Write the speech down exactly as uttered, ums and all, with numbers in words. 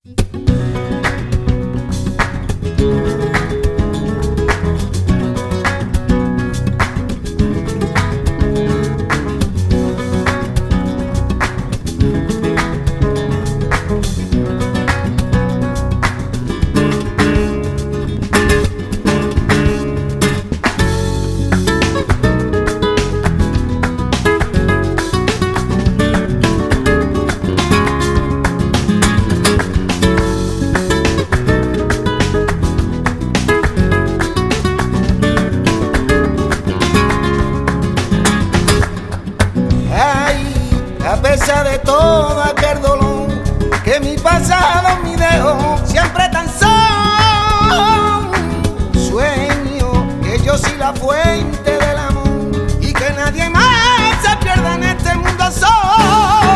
A pesar de todo aquel dolor que mi pasado me dejó, siempre tan solo, sueño que yo soy la fuente del amor y que nadie más se pierda en este mundo solo.